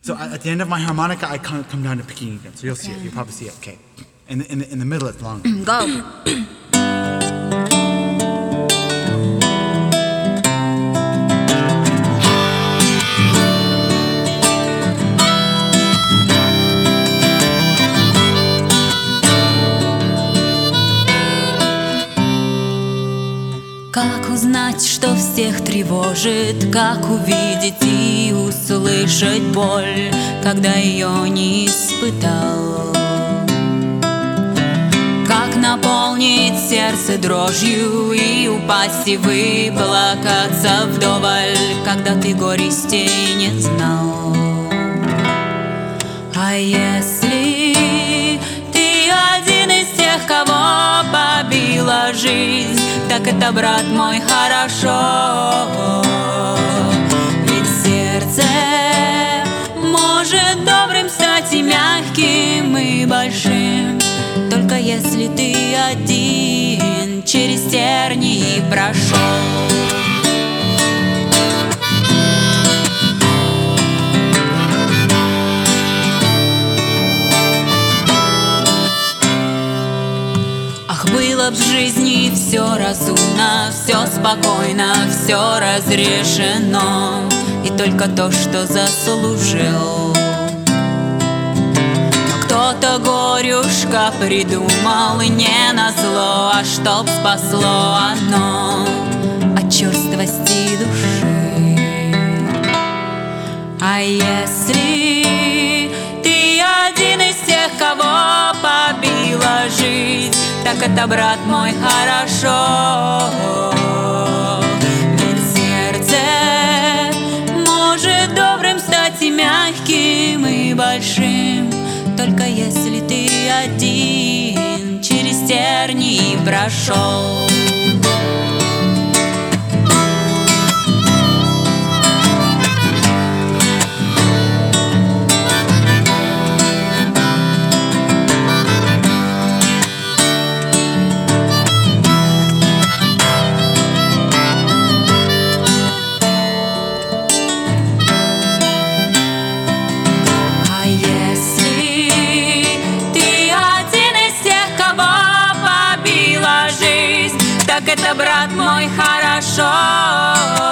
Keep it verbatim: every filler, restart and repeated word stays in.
So at the end of my harmonica, I come, come down to picking again. So you'll see it. You'll probably see it. Okay. In the, in the, in the middle, it's long. Go. Как узнать, что всех тревожит? Как увидеть и услышать боль, когда ее не испытал? Как наполнить сердце дрожью и упасть и выплакаться вдоволь, когда ты горестей не знал? А если ты один из тех, кого побила жизнь, так это, брат мой, хорошо. Ведь сердце может добрым стать и мягким, и большим, только если ты один через тернии прошел. Было б в жизни все разумно, все спокойно, все разрешено, и только то, что заслужил. Но кто-то горюшка придумал, и не назло, а чтоб спасло оно от черствости души. А если ты один из тех, кого побила жизнь, так это, брат мой, хорошо. Ведь сердце может добрым стать и мягким, и большим, только если ты один через тернии прошел. Так это, брат мой, хорошо.